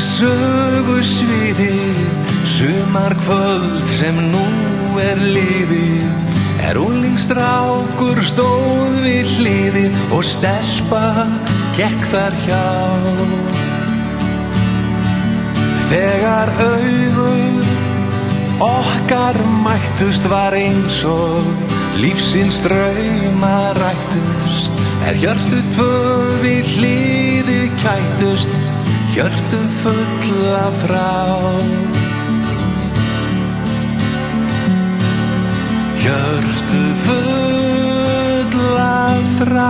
sögusviði, sumarkvöld sem nú liðið, unglingsstrákur stóð við hliðið og stelpa gekk þar hjá. Þegar augu okkar mættust var eins og lífsins draumar rættust, hjörtu tvö við hliðið kættust, hjörtu full af þrá. Hjörtu full af þrá.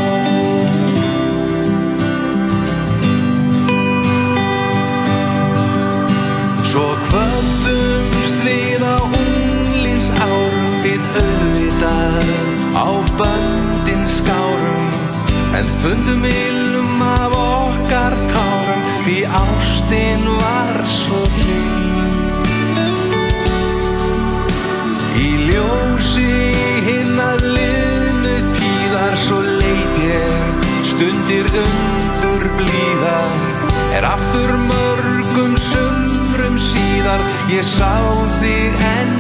Svo kvöddumst við á unglingsárum, við auðvitað á böndin skárum, en fundum ilm af okkar tárum, því ástin var svo hlý. Í ljósi hinnar liðnu tíðar svo leit ég stundir undur blíðar, aftur mörgum sumrum síðar ég sá þig enn